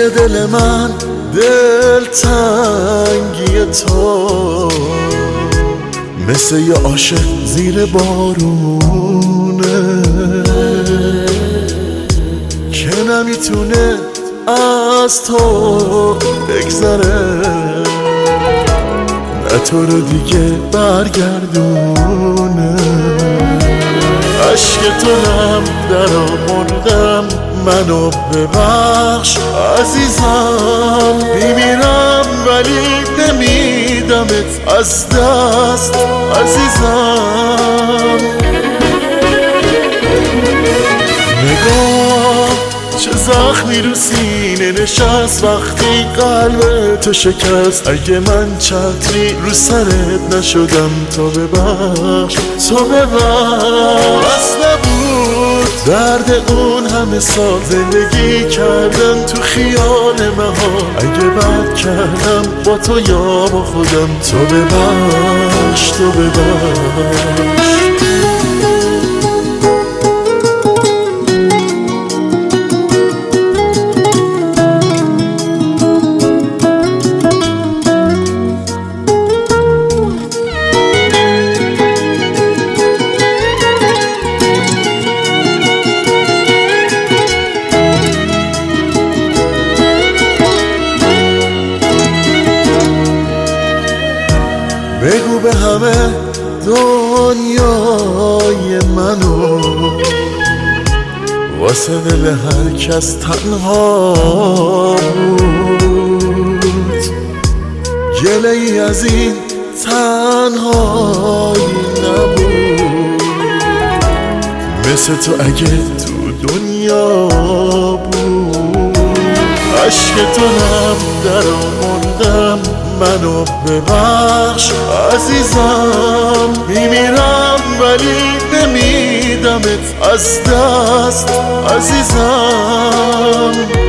توی دل من دل تنگی تو مثل یه عاشق زیر بارونه که نمیتونه از تو بگذره، نه تو رو دیگه برگردونه. عشق تو هم در آوردم، منو ببخش عزیزم. میمیرم ولی نمیدمت از دست عزیزم. نگاه چه زخمی رو سینه نشست وقتی قلب تو شکست. اگه من چتری رو سرت نشدم تو ببخش، تو ببخش. بس نبود درد اون همه سال زندگی کردن تو خیال مهار. اگه بد کردم با تو یا با خودم، تو ببخش، تو ببخش. بگو به همه دنیای منو، واسه دل هر کس تنها بود. گله ای از این تنهایی نبود، مثل تو اگه تو دنیا بود. عشق تو هم در آوردم، منو ببخش عزیزم. میمیرم ولی نمیدمت از دست عزیزم.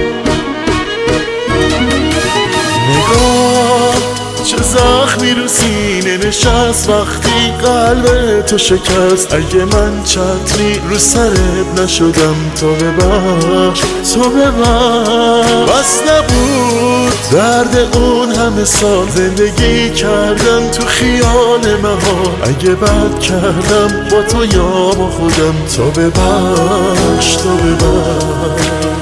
نگاه چه زخمی رو سینه نشست وقتی قلب تو شکست. اگه من چتری رو سرت نشدم تو ببخش، تو ببخش. بس نبود درد اون همه سال زندگی کردن تو خیال مهار. اگه بد کردم با تو یا با خودم، تو ببخش، تو ببخش.